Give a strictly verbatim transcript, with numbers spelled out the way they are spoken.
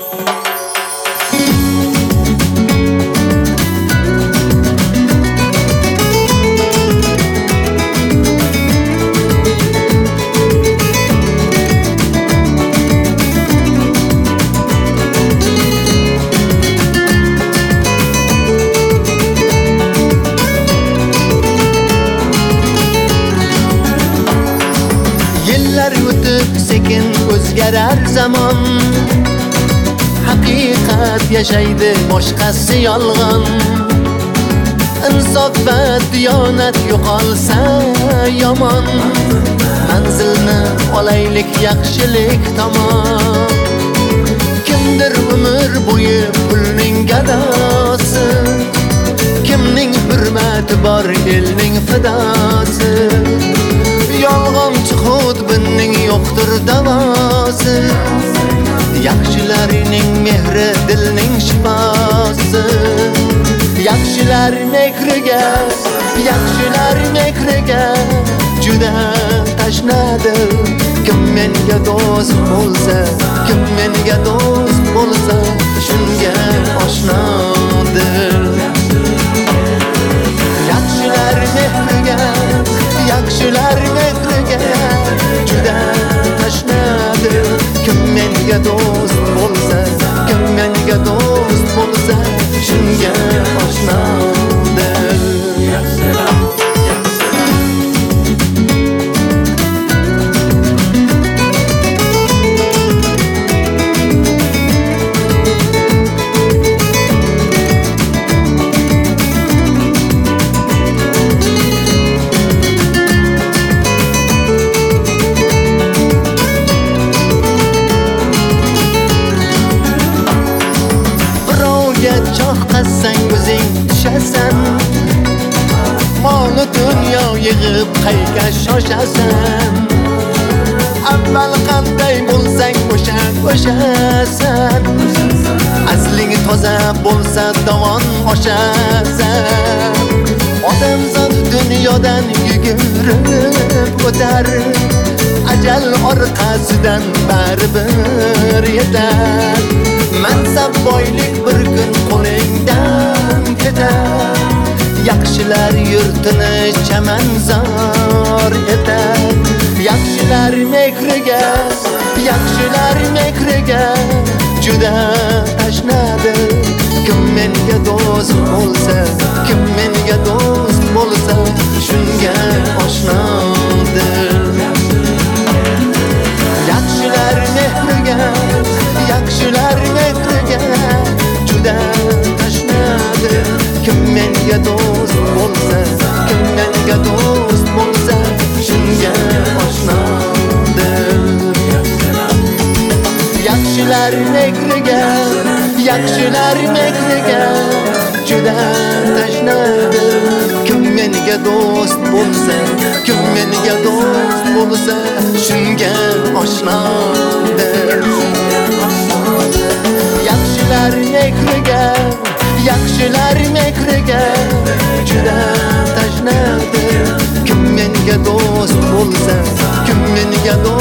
Yillar o'tib sekin o'zgarar zamon, haqiqat yashaydi boshqasi yolg'on. Insof va diyonat yo'qolsa yomon, manzilni olaylik yaxshilik tomon. Kimdir umr bo'yi pulning gadosi, kimning hurmati bor elning fidosi. Yolg'onchi xudbinning yo'qdir davosi, yaxshilarning mehri dilning shifosi. Yaxshilar mehriga, yaxshilar mehriga juda tashnadir. Kim menga do'st bo'lsa, kim menga do'st bo'lsa, shunga oshnodir. Yaxshilar mehriga, yaxshilar mehriga juda tashnadir. Kim menga do'st bo'lsa, kim menga do'st bo'lsa, shunga oshnodir. Choh qassang o'zing tushasan, mol dunyo yig'ib qayga shoshasan. Avval qanday bo'lsang o'sha o'shasan, asling toza bo'lsa dovon oshasan. Odamzod dunyodan yugurib o'tar, ajal orqasidan baribir yetar. Mansab boylik bir kun qo'lingdan ketar, yaxshilar yurtini chamanzor etar. Yaxshilar mehriga, yaxshilar mehriga juda tashnadir. Kim menga do'st bo'lsa, kim menga do'st bo'lsa, shunga oshnodir. Yaxshilar mehriga, yaxshilar mehriga juda tashnadir. Kim menga do'st bo'lsa, kim menga do'st bo'lsa, shunga oshnodir. Yaxshilar mehriga, yaxshilar mehriga juda tashnadir. Kim menga do'st bo'lsa, kim menga do'st bo'lsa, shunga oshnodir. Yaxshilar mehriga, yaxshilar mehriga juda tashnadir. Kim menga do'st bo'lsa, kim menga do'st